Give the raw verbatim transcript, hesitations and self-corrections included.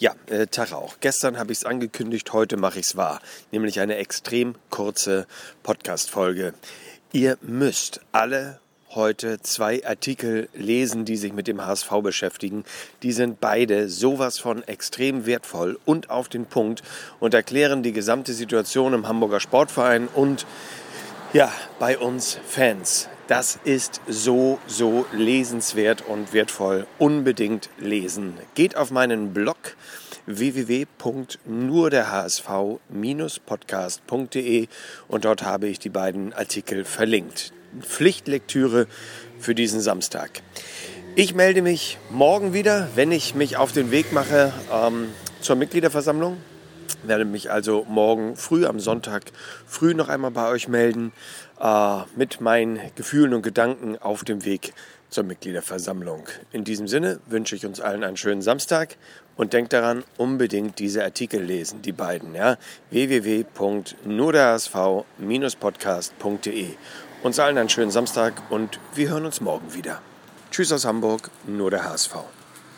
Ja, äh, Tag auch. Gestern habe ich es angekündigt, heute mache ich es wahr. Nämlich eine extrem kurze Podcast-Folge. Ihr müsst alle heute zwei Artikel lesen, die sich mit dem H S V beschäftigen. Die sind beide sowas von extrem wertvoll und auf den Punkt und erklären die gesamte Situation im Hamburger Sportverein und ja, bei uns Fans. Das ist so, so lesenswert und wertvoll. Unbedingt lesen. Geht auf meinen Blog w w w punkt nur der h s v Bindestrich podcast punkt d e und dort habe ich die beiden Artikel verlinkt. Pflichtlektüre für diesen Samstag. Ich melde mich morgen wieder, wenn ich mich auf den Weg mache ähm, zur Mitgliederversammlung. Werde mich also morgen früh am Sonntag früh noch einmal bei euch melden äh, mit meinen Gefühlen und Gedanken auf dem Weg zur Mitgliederversammlung. In diesem Sinne wünsche ich uns allen einen schönen Samstag und denkt daran, unbedingt diese Artikel lesen, die beiden. Ja? w w w punkt nur der h s v Bindestrich podcast punkt d e. Uns allen einen schönen Samstag und wir hören uns morgen wieder. Tschüss aus Hamburg, nur der H S V.